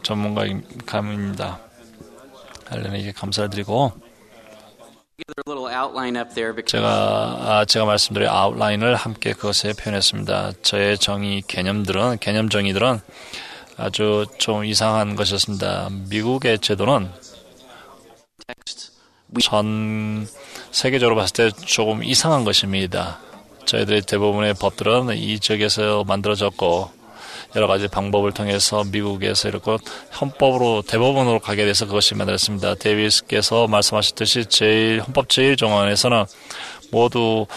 전문가입니다. 알렌에게 감사를 드리고 제가 말씀드린 아웃라인을 함께 그것에 표현했습니다. 저의 개념 정의들은 아주 좀 이상한 것이었습니다. 미국의 제도는 전 세계적으로 봤을 때 조금 이상한 것입니다. 저희들의 대부분의 법들은 이 지역에서 만들어졌고 여러 가지 방법을 통해서 미국에서 이렇게 헌법으로 대법원으로 가게 돼서 그것이 만들어졌습니다. 데이비스께서 말씀하셨듯이 헌법 제1조항에서는 모두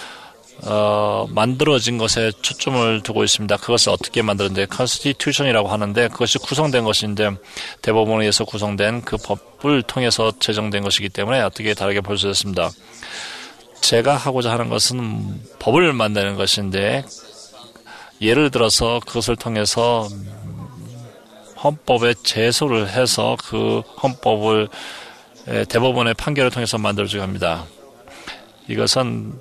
만들어진 것에 초점을 두고 있습니다. 그것을 어떻게 만들었는데 컨스티튜션이라고 하는데 그것이 구성된 것인데 대법원에 의해서 구성된 그 법을 통해서 제정된 것이기 때문에 어떻게 다르게 볼 수 있습니다. 제가 하고자 하는 것은 법을 만드는 것인데 예를 들어서 그것을 통해서 헌법에 제소를 해서 그 헌법을 대법원의 판결을 통해서 만들어주게 합니다. 이것은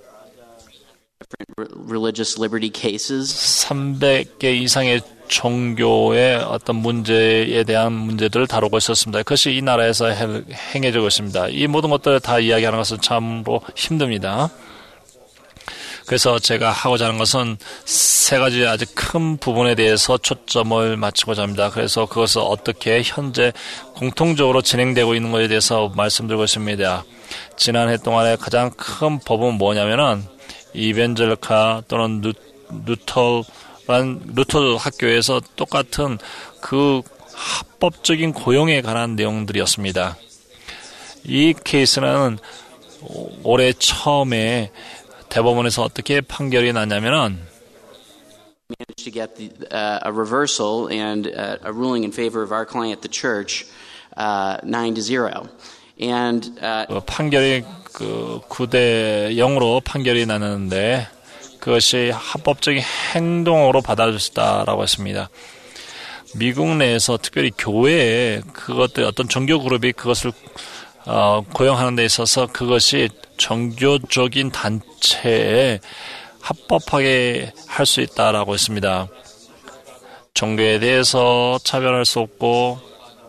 300개 이상의 종교의 어떤 문제에 대한 문제들을 다루고 있었습니다. 그것이 이 나라에서 행해지고 있습니다. 이 모든 것들을 다 이야기하는 것은 참으로 힘듭니다. 그래서 제가 하고자 하는 것은 세 가지 아주 큰 부분에 대해서 초점을 맞추고자 합니다. 그래서 그것을 어떻게 현재 공통적으로 진행되고 있는 것에 대해서 말씀드리고 있습니다. 지난해 동안에 가장 큰 법은 뭐냐면은 이벤젤카 또는 루터 학교에서 똑같은 그 합법적인 고용에 관한 내용들이었습니다. 이 케이스는 올해 처음에 대법원에서 어떻게 판결이 났냐면은 managed to get a reversal and a ruling in favor of our client, the church, 9-0. And 판결이 9대 0으로 판결이 나는데 그것이 합법적인 행동으로 받아들였다라고 했습니다. 미국 내에서 특별히 교회에 그것들 어떤 종교 그룹이 그것을 고용하는 데 있어서 그것이 종교적인 단체에 합법하게 할 수 있다라고 했습니다. 종교에 대해서 차별할 수 없고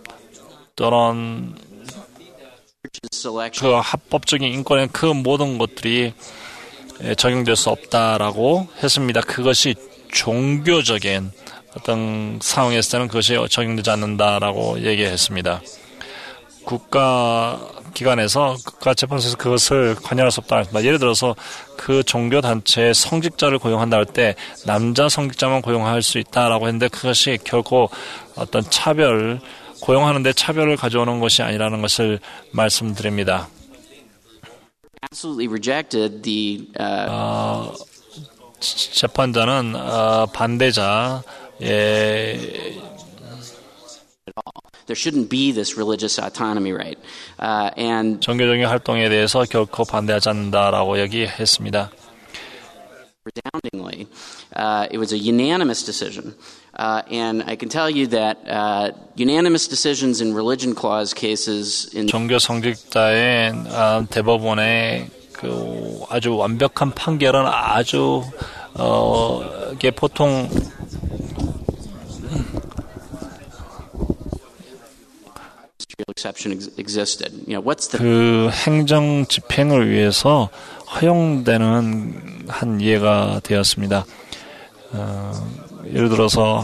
또는 그 합법적인 인권의 그 모든 것들이 적용될 수 없다라고 했습니다. 그것이 종교적인 어떤 상황에서는 그것이 적용되지 않는다라고 얘기했습니다. 국가기관에서 국가재판소에서 그것을 관여할 수 없다. 예를 들어서 그 종교단체의 성직자를 고용한다 할 때 남자 성직자만 고용할 수 있다라고 했는데 그것이 결코 어떤 고용하는데 차별을 가져오는 것이 아니라는 것을 말씀드립니다. absolutely rejected the 재판자는 반대자 There shouldn't be this religious autonomy right. And 종교적인 활동에 대해서 결코 반대하지 않는다라고 얘기했습니다. Resoundingly, it was a unanimous decision. And I can tell you that unanimous decisions in religion clause cases in 종교 성직자의 대법원의 그 아주 완벽한 판결은 아주 이게 보통 그 행정 집행을 위해서 허용되는 한 예가 되었습니다. 예를 들어서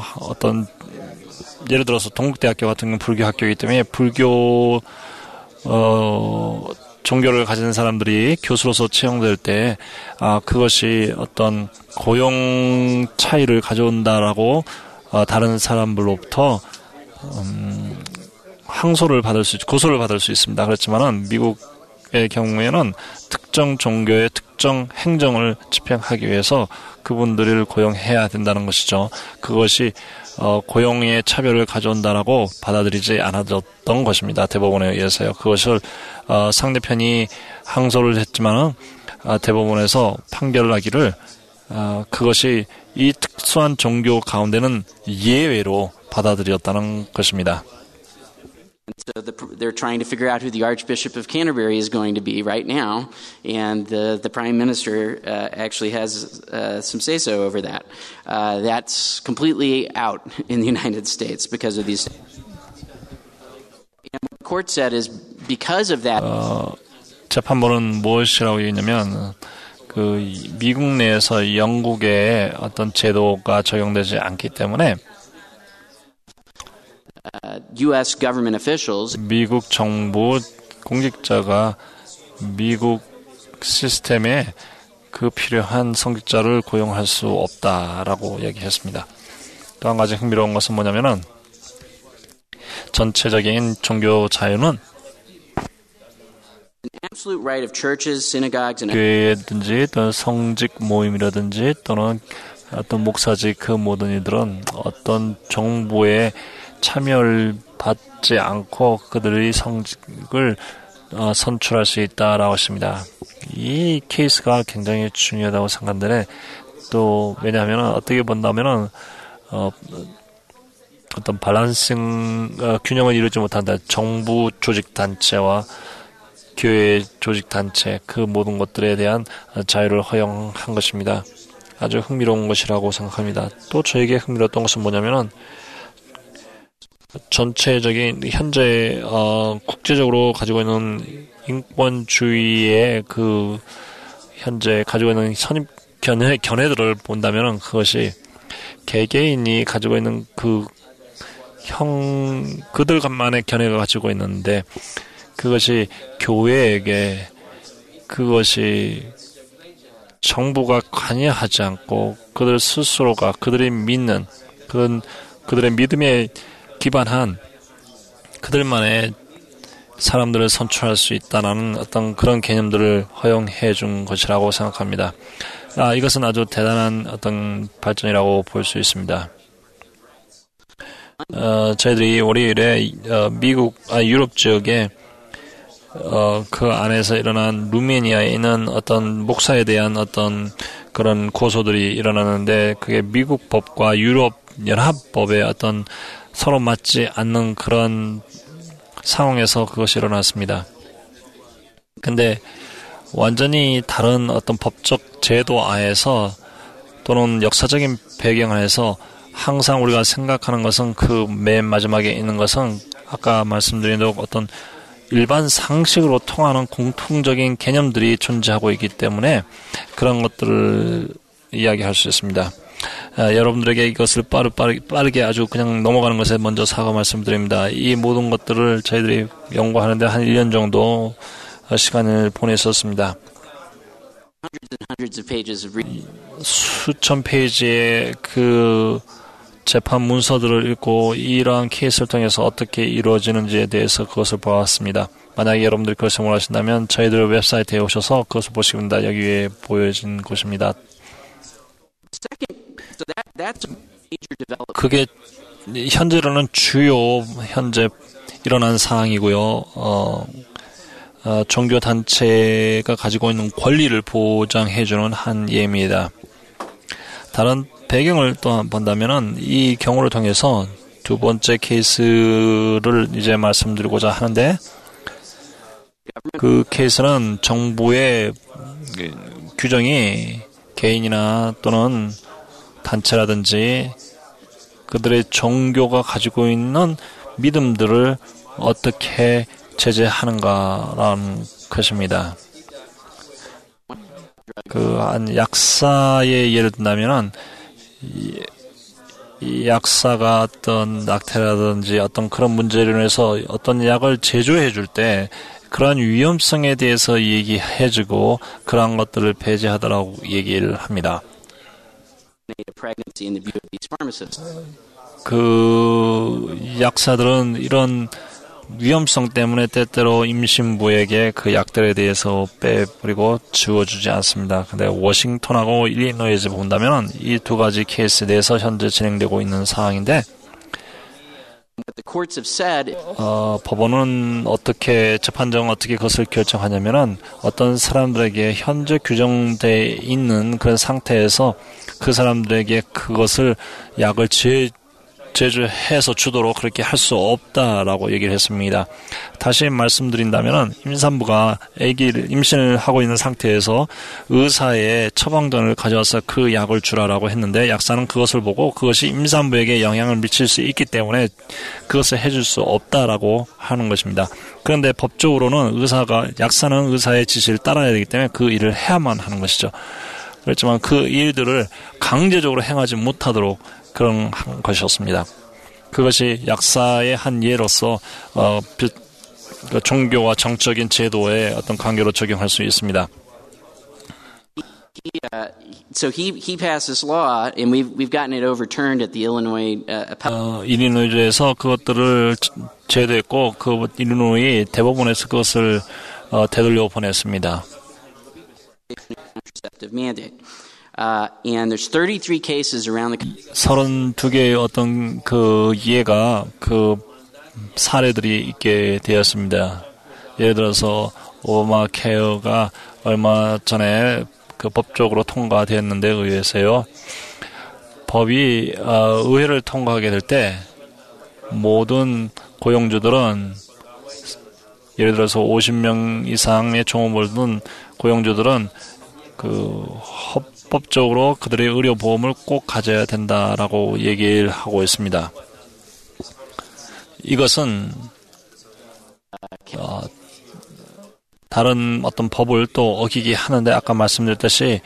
동국대학교 같은 경우는 불교 학교이기 때문에 불교 종교를 가진 사람들이 교수로서 채용될 때 그것이 어떤 고용 차이를 가져온다라고 다른 사람들로부터 고소를 받을 수 있습니다. 그렇지만은 미국의 경우에는 특정 종교의 특정 행정을 집행하기 위해서 그분들을 고용해야 된다는 것이죠. 그것이 고용의 차별을 가져온다라고 받아들이지 않았던 것입니다. 대법원에 의해서요. 그것을 상대편이 항소를 했지만은 대법원에서 판결을 하기를 그것이 이 특수한 종교 가운데는 예외로 받아들였다는 것입니다. So they're trying to figure out who the Archbishop of Canterbury is going to be right now, and the Prime Minister actually has some say-so over that. That's completely out in the United States because of these. court said is because of that. 재판부는 무엇이라고 얘기했냐면 그 미국 내에서 영국의 어떤 제도가 적용되지 않기 때문에 U.S. government officials 미국 정부 공직자가 미국 시스템에 그 필요한 성직자를 고용할 수 없다라고 얘기했습니다. 또 한 가지 흥미로운 것은 뭐냐면은 전체적인 종교 자유는 absolute right of churches, synagogues, and 교회든지 또는 성직 모임이라든지 또는 어떤 목사직 그 모든 이들은 어떤 정부의 참여를 받지 않고 그들의 성직을 선출할 수 있다라고 했습니다. 이 케이스가 굉장히 중요하다고 생각하는데 또 왜냐하면 어떻게 본다면은 어떤 밸런싱 균형을 이루지 못한다. 정부 조직 단체와 교회 조직 단체 그 모든 것들에 대한 자유를 허용한 것입니다. 아주 흥미로운 것이라고 생각합니다. 또 저에게 흥미로웠던 것은 뭐냐면은 전체적인 현재 국제적으로 가지고 있는 인권주의의 그 현재 가지고 있는 선입 견해들을 본다면은 그것이 개개인이 가지고 있는 그들만의 견해가 가지고 있는데 그것이 교회에게 그것이 정부가 관여하지 않고 그들 스스로가 그들이 믿는 그들의 믿음에 기반한 그들만의 사람들을 선출할 수 있다는 어떤 그런 개념들을 허용해 준 것이라고 생각합니다. 이것은 아주 대단한 어떤 발전이라고 볼 수 있습니다. 저희들이 월요일에 유럽 지역에 그 안에서 일어난 루메니아에 있는 어떤 목사에 대한 어떤 그런 고소들이 일어나는데 그게 미국 법과 유럽 연합법의 어떤 서로 맞지 않는 그런 상황에서 그것이 일어났습니다. 근데 완전히 다른 어떤 법적 제도 하에서 또는 역사적인 배경 하에서 항상 우리가 생각하는 것은 그 맨 마지막에 있는 것은 아까 말씀드린 대로 어떤 일반 상식으로 통하는 공통적인 개념들이 존재하고 있기 때문에 그런 것들을 이야기할 수 있습니다. 여러분들에게 이것을 빠르게 아주 그냥 넘어가는 것에 먼저 사과 말씀드립니다. 이 모든 것들을 저희들이 연구하는데 한 1년 정도 시간을 보냈었습니다. 수천 페이지의 그 재판 문서들을 읽고 이러한 케이스를 통해서 어떻게 이루어지는지에 대해서 그것을 보았습니다. 만약에 여러분들이 그것을 원하신다면 저희들 웹사이트에 오셔서 그것을 보시기 바랍니다. 여기 위에 보여진 곳입니다. 그게 현재로는 현재 일어난 사항이고요. 종교 단체가 가지고 있는 권리를 보장해주는 한 예입니다. 다른 배경을 또 본다면은 이 경우를 통해서 두 번째 케이스를 이제 말씀드리고자 하는데 그 케이스는 정부의 규정이 개인이나 또는 단체라든지 그들의 종교가 가지고 있는 믿음들을 어떻게 제재하는가라는 것입니다. 한 약사의 예를 든다면은 이 약사가 어떤 낙태라든지 어떤 그런 문제로 인해서 어떤 약을 제조해 줄 때 그러한 위험성에 대해서 얘기해주고 그러한 것들을 배제하더라고 얘기를 합니다. 그 약사들은 이런 위험성 때문에 때때로 임신부에게 그 약들에 대해서 빼버리고 지워주지 않습니다. 근데 워싱턴하고 일리노이즈 본다면 이 두 가지 케이스에 대해서 현재 진행되고 있는 상황인데 법원은 재판정은 어떻게 그것을 결정하냐면은 어떤 사람들에게 현재 규정되어 있는 그런 상태에서 그 사람들에게 그것을 약을 제주해서 주도로 그렇게 할 수 없다라고 얘기를 했습니다. 다시 말씀드린다면은 임산부가 아기를 임신을 하고 있는 상태에서 의사의 처방전을 가져와서 그 약을 주라라고 했는데 약사는 그것을 보고 그것이 임산부에게 영향을 미칠 수 있기 때문에 그것을 해줄 수 없다라고 하는 것입니다. 그런데 법적으로는 약사는 의사의 지시를 따라야 되기 때문에 그 일을 해야만 하는 것이죠. 그렇지만 그 일들을 강제적으로 행하지 못하도록 그런 것이었습니다. 그것이 약사의 한 예로서 종교와 정적인 제도의 어떤 관계로 적용할 수 있습니다. So he passed this law, and we've gotten it overturned at the Illinois 일리노이주에서 그것들을 제도했고 그 일리노이 대법원에서 그것을 되돌려 보냈습니다. mandate. And there's 33 cases around the 32개의 어떤 그 예가 그 사례들이 있게 되었습니다. 예를 들어서 오바마 케어가 얼마 전에 그 법적으로 통과되었는데 의회에서요. 법이 의회를 통과하게 될 때 모든 고용주들은 예를 들어서 50명 이상의 종업을 둔 고용주들은 그 합법적으로 그들의 의료보험을 꼭 가져야 된다라고 얘기를 하고 있습니다. 이것은 다른 어떤 법을 또 어기게 하는데 아까 말씀드렸듯이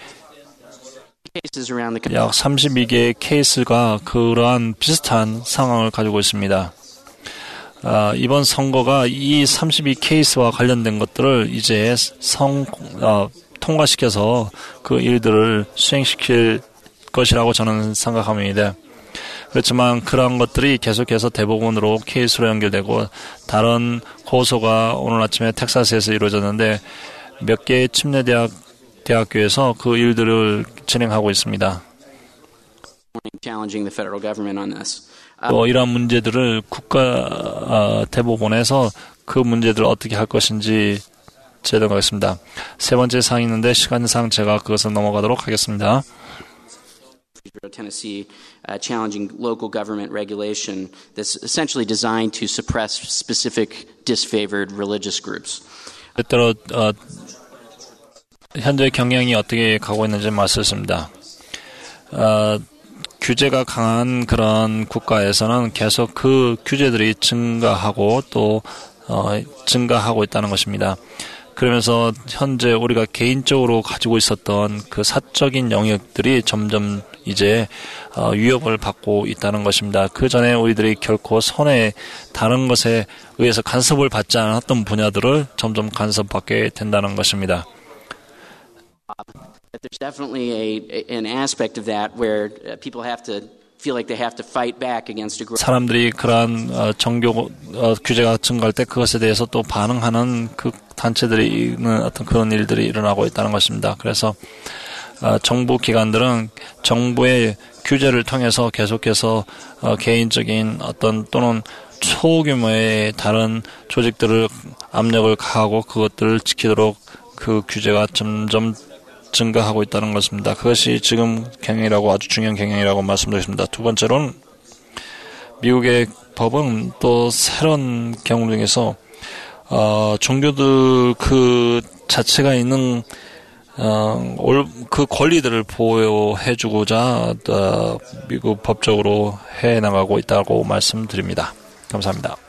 약 32개의 케이스가 그러한 비슷한 상황을 가지고 있습니다. 이번 선거가 이 32 케이스와 관련된 것들을 이제 통과시켜서 그 일들을 수행시킬 것이라고 저는 생각합니다. 그렇지만 그런 것들이 계속해서 대법원으로 케이스로 연결되고 다른 고소가 오늘 아침에 텍사스에서 이루어졌는데 몇 개의 침례 대학교에서 그 일들을 진행하고 있습니다. 또 이러한 문제들을 국가 대법원에서 그 문제들을 어떻게 할 것인지 제동하겠습니다. 세 번째 사항이 있는데 시간상 제가 그것을 넘어가도록 하겠습니다. Tennessee challenging local government regulation that's essentially designed to suppress specific disfavored religious groups. 때때로 현재 경향이 어떻게 가고 있는지 말씀드립니다. 규제가 강한 그런 국가에서는 계속 그 규제들이 증가하고 또 증가하고 있다는 것입니다. 그러면서 현재 우리가 개인적으로 가지고 있었던 그 사적인 영역들이 점점 이제 위협을 받고 있다는 것입니다. 그 전에 우리들이 결코 손에 다른 것에 의해서 간섭을 받지 않았던 분야들을 점점 간섭받게 된다는 것입니다. There's definitely an aspect of that where people have to feel like they have to fight back against a group. 사람들이 그러한 종교 규제가 증가할 때 그것에 대해서 또 반응하는 그 단체들이 있는 어떤 그런 일들이 일어나고 있다는 것입니다. 그래서 정부 기관들은 정부의 규제를 통해서 계속해서 개인적인 어떤 또는 초규모의 다른 조직들을 압력을 가하고 그것들을 지키도록 그 규제가 점점 증가하고 있다는 것입니다. 그것이 지금 경향이라고 아주 중요한 경향이라고 말씀드리겠습니다. 두 번째로는 미국의 법은 또 새로운 경우 중에서 종교들 그 자체가 있는 그 권리들을 보호해주고자 미국 법적으로 해나가고 있다고 말씀드립니다. 감사합니다.